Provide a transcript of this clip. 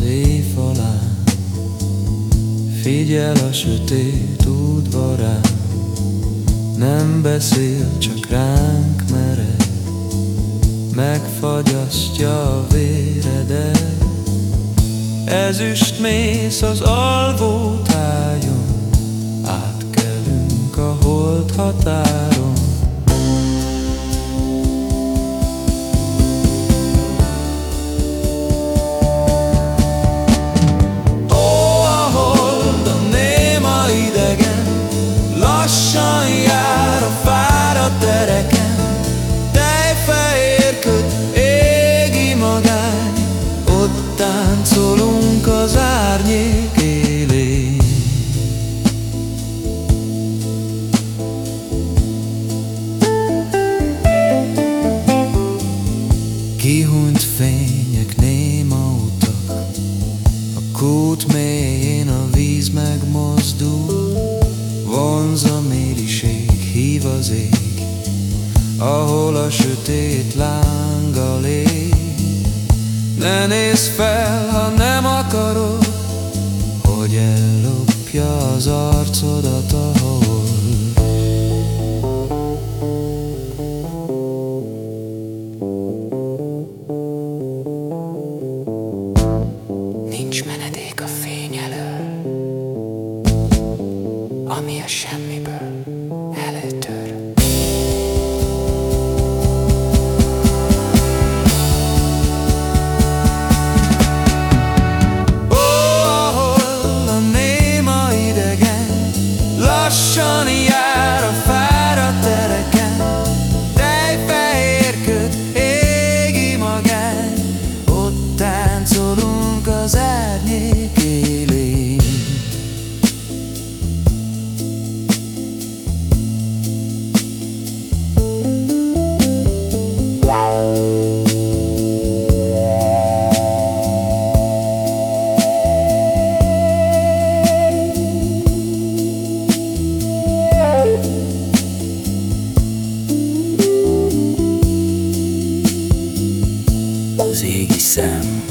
éjfalán, figyel a sötét udvarán. Nem beszél, csak ránk mered, megfagyasztja a véredet. Ezüstmész az alvó tájon, átkelünk a hold határon. Lassan jár a fáradt tereken, tejfehér köd, égi magány, ott táncolunk az árnyék élén. Kihunyt fények, néma utak, a kút mélyén a víz megmozdul. Vonz a méliség, hív az ég, ahol a sötét lánggal ég. Ne nézz fel, ha nem akarod, hogy ellopja az arcodat a hold. Nincs menedék a fény elől, ami a semmiből előtör. Ó, ahol a néma idegen lassan jár a fáradt tereken, tejfehér köd, égi magány, ott táncolunk az árnyék élén. Az égi szem